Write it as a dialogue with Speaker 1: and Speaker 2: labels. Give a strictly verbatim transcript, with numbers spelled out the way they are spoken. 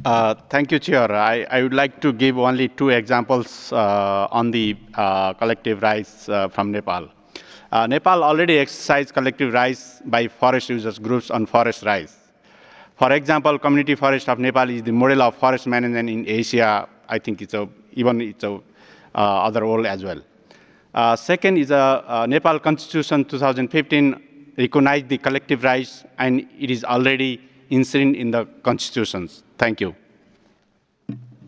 Speaker 1: Uh, thank you, Chair. I, I would like to give only two examples uh, on the uh, collective rights uh, from Nepal. Uh, Nepal already exercised collective rights by forest users groups on forest rights. For example, Community Forest of Nepal is the model of forest management in Asia. I think it's a, even it's a, uh, other world as well. Uh, second is a uh, Nepal Constitution two thousand fifteen recognized the collective rights and it is already ingrained in the constitutions. Thank you.